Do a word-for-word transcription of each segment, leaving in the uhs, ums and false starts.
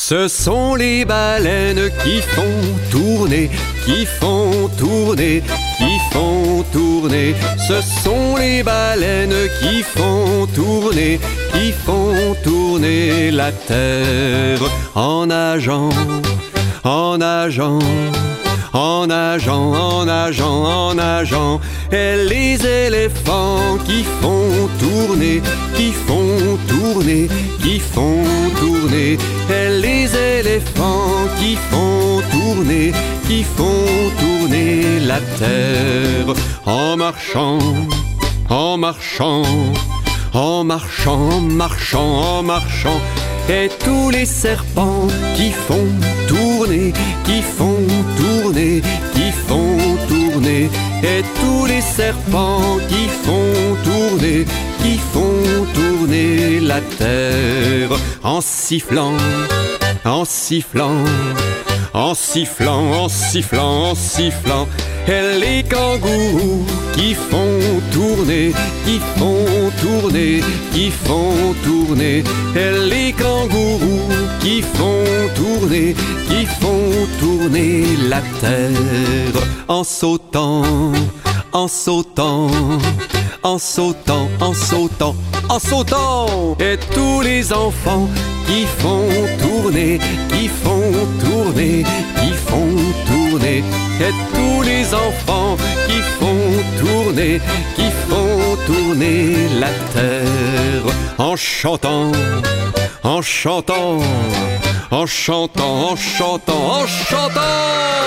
Ce sont les baleines qui font tourner, qui font tourner, qui font tourner. Ce sont les baleines qui font tourner, qui font tourner la terre en nageant, en nageant, en nageant, en nageant, en nageant. Et les éléphants qui font tourner, qui font tourner, qui font tourner. Et les éléphants qui font tourner, qui font tourner la terre en marchant, en marchant, en marchant, en marchant, en marchant. Et tous les serpents qui font tourner, qui font tourner, qui font tourner. Et tous les serpents qui font tourner, qui font tourner la terre en sifflant, en sifflant, en sifflant, en sifflant, en sifflant. Et les kangourous qui font tourner, qui font tourner, qui font tourner. Et les kangourous qui font tourner, qui font tourner la terre en sautant, en sautant, en sautant, en sautant, en sautant. Et tous les enfants qui font tourner, qui font tourner, qui font tourner. Et tous les enfants qui font tourner, qui font tourner la terre en chantant, en chantant, en chantant, en chantant, en chantant.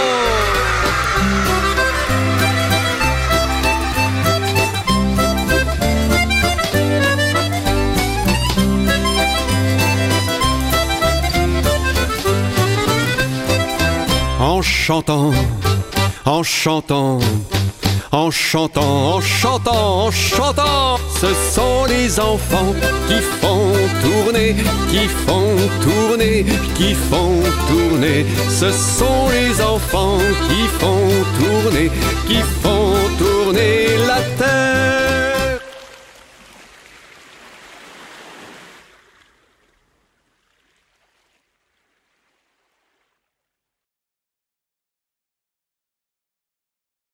En chantant, en chantant, en chantant, en chantant, en chantant. Ce sont les enfants qui font tourner, qui font tourner, qui font tourner. Ce sont les enfants qui font tourner, qui font tourner